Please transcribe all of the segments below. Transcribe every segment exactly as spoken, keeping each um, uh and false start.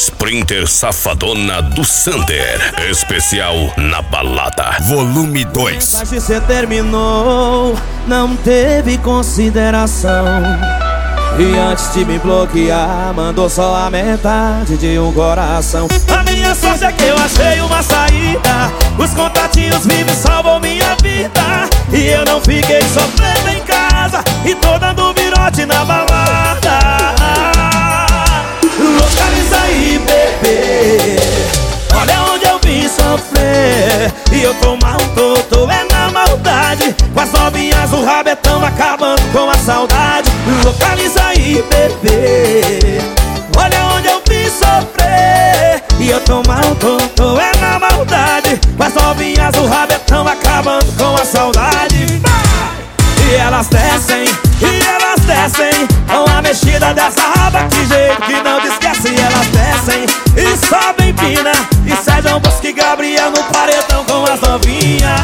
Sprinter Safadona do Sander. Especial na balada. Volume dois. Mas você terminou, não teve consideração. E antes de me bloquear, mandou só a metade de um coração. A minha sorte é que eu achei uma saída. Os contatinhos vivos salvam minha vida. E eu não fiquei sofrendo em casa e tô dando virote na balada. Localiza aí, bebê. Olha onde eu vim sofrer. E eu tô mal, tô, tô é na maldade. Com as novinhas o rabetão acabando com a saudade. Localiza aí, bebê. Olha onde eu vim sofrer. E eu tô mal, tô, tô é na maldade. Com as novinhas o rabetão acabando com a saudade. E elas descem, e elas descem com a mexida dessa raba, que jeito que não te esquece. E elas descem e sobem pina. E Sérgio Bosco e Gabriel no paredão com as novinhas.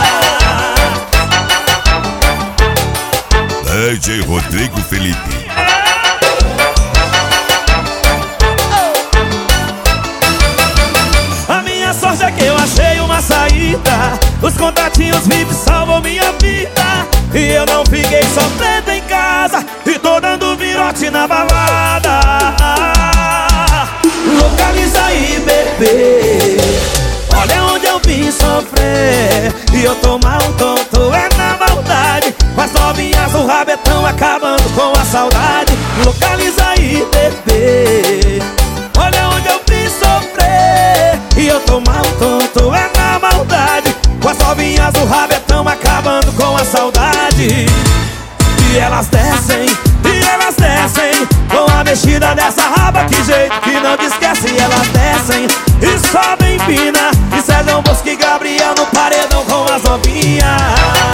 D J Rodrigo Felipe. A minha sorte é que eu achei uma saída. Os contatinhos vivos salvam minha vida. E eu não fiquei sofrendo em casa e tô dando virote na balada. Localiza aí, bebê. Olha onde eu vim sofrer. E eu tô mal, tô, tô é na maldade. Com as novinhas o rabetão acabando com a saudade. Localiza aí, bebê. Olha onde eu vim sofrer. E eu tô mal, tô, tô é na maldade. Com as novinhas o rabetão acabando com a saudade. E elas descem, e elas descem com a mexida dessa raba, que jeito que não te esquece. E elas descem e sobem pina. E Sérgio Bosco e Gabriel no paredão com as novinhas.